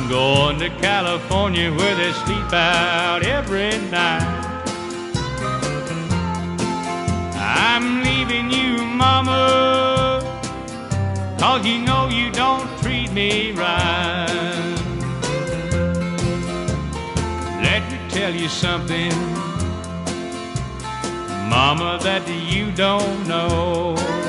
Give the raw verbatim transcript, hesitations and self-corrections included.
Going to California where they sleep out every night. I'm leaving you, mama, 'cause you know you don't treat me right. Let me tell you something, mama, that you don't know.